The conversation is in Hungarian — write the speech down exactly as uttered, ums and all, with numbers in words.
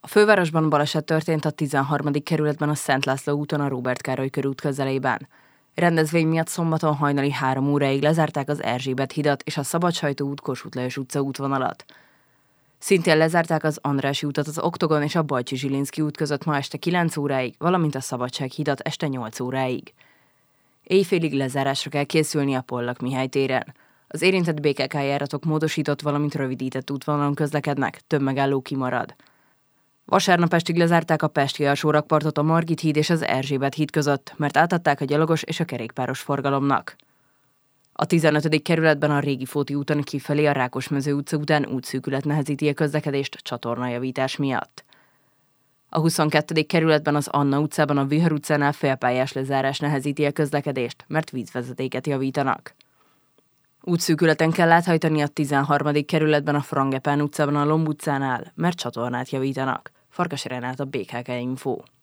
A fővárosban baleset történt a tizenharmadik kerületben a Szent László úton a Róbert Károly körút közelében. Rendezvény miatt szombaton hajnali három óráig lezárták az Erzsébet hidat és a Szabadsajtó út Kossuth Lajos utca útvonalat. Szintén lezárták az Andrássy utat az Oktogon és a Bajcsy-Zsilinszky út között ma este kilenc óráig, valamint a Szabadság hidat este nyolc óráig. Éjfélig lezárásra kell készülni a Pollak Mihály téren. Az érintett bé ká ká járatok módosított, valamint rövidített útvonalon közlekednek, több megálló kimarad. Vasárnap estig lezárták a pesti alsórakpartot a Margit híd és az Erzsébet híd között, mert átadták a gyalogos és a kerékpáros forgalomnak. A tizenötödik kerületben a Régifóti úton kifelé a Rákosmező utca után útszűkület nehezíti a közlekedést csatornajavítás miatt. A huszonkettedik kerületben az Anna utcában a Vihar utcánál félpályás lezárás nehezíti a közlekedést, mert vízvezetéket javítanak. Útszűkületen kell áthajtani a tizenharmadik kerületben a Frangepán utcában a Lomb utcánál, mert csatornát javítanak. Farkas Renát, a bé ká ká Info.